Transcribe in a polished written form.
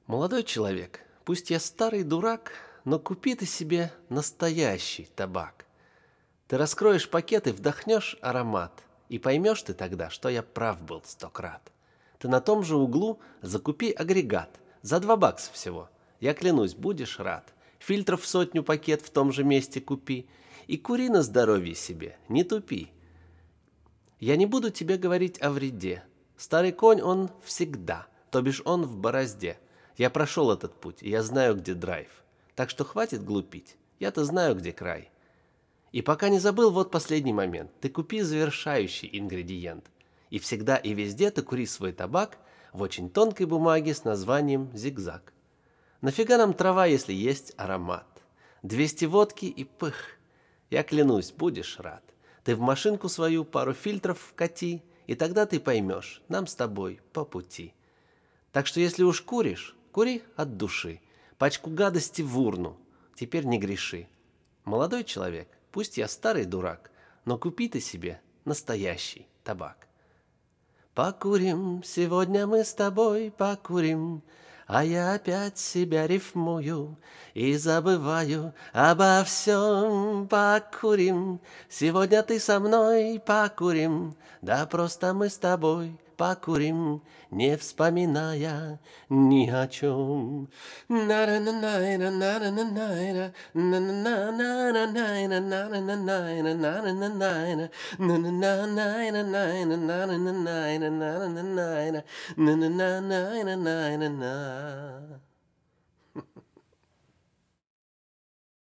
Молодой человек, пусть я старый дурак, но купи ты себе настоящий табак. Ты раскроешь пакет и вдохнешь аромат, и поймешь ты тогда, что я прав был 100 крат. Ты на том же углу закупи агрегат, за $2 всего. Я клянусь, будешь рад. Фильтров 100 пакет в том же месте купи, и кури на здоровье себе, не тупи. Я не буду тебе говорить о вреде. Старый конь он всегда, то бишь он в борозде. Я прошел этот путь, и я знаю, где драйв. Так что хватит глупить, я-то знаю, где край. И пока не забыл, вот последний момент. Ты купи завершающий ингредиент. И всегда и везде ты кури свой табак в очень тонкой бумаге с названием «Зигзаг». Нафига нам трава, если есть аромат? 200 водки и пых. Я клянусь, будешь рад. Ты в машинку свою пару фильтров вкати, и тогда ты поймешь, нам с тобой по пути. Так что если уж куришь, кури от души. Пачку гадости в урну, теперь не греши. Молодой человек, пусть я старый дурак, но купи ты себе настоящий табак. Покурим, сегодня мы с тобой покурим, а я опять себя рифмую и забываю обо всем. Покурим, сегодня ты со мной покурим, да просто мы с тобой покурим, не вспоминая ни о чем.